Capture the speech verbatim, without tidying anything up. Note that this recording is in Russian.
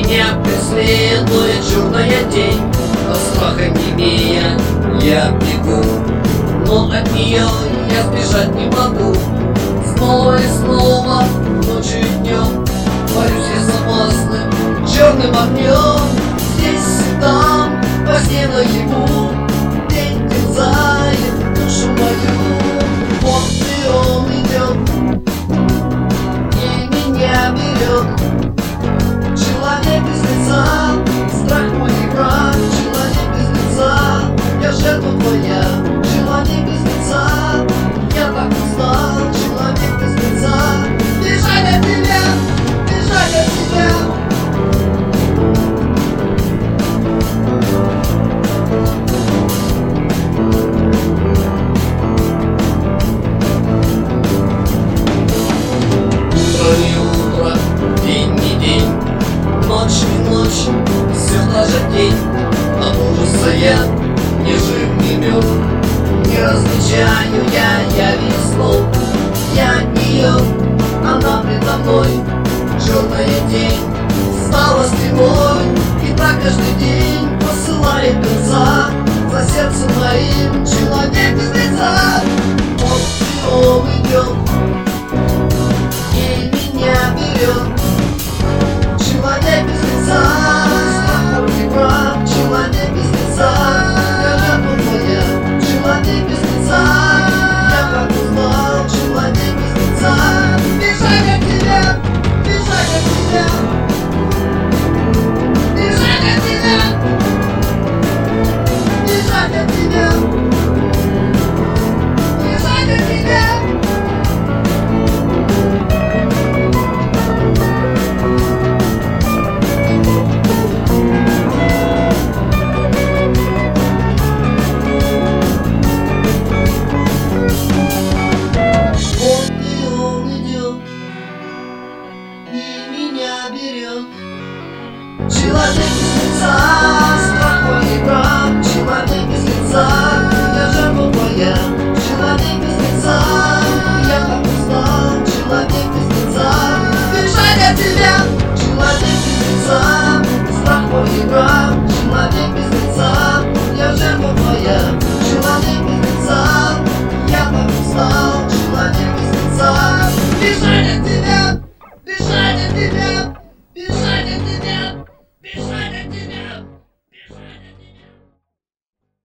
Меня преследует черная тень, от страха немея я бегу, но от нее я сбежать не могу. Снова и снова, ночью и днем, борюсь я с опасным черным огнем. Здесь и там, во сне наяву, день терзает душу мою. Вот и он идет, и меня берет. Человек без лица, страх мой и враг. Человек без лица, я жертва твоя. Человек без лица, я так устал. Человек без лица, бежать от тебя, бежать от тебя. Утро не утро, день не день, ночь не ночь, все та же день. От ужаса я не жив, не мертв, не различаю я, я весь слов. Я от нее, она предо мной, черная тень стала стеной. И так каждый день посылает конца за сердцем моим. Человек без лица, вот и он идет, и меня берет. Человек без лица, страх мой и враг. Человек без лица, я жертва твоя. Человек без лица, я как узнал. Человек без лица, бежать от тебя, бежать от тебя, бежать от тебя, бежать от тебя, бежать от тебя. Человек без лица, страх мой и враг. Человек без лица, я жертва твоя. Человек без лица, я как устал. Человек без лица, бежать от тебя.